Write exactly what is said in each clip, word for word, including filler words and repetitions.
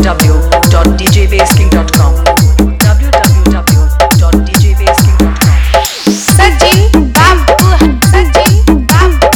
w dot d j bass king dot com w w w dot d j bass king dot com Sachin Babu Sachin Babu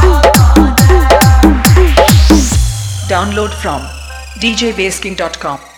Download from d j bass king dot com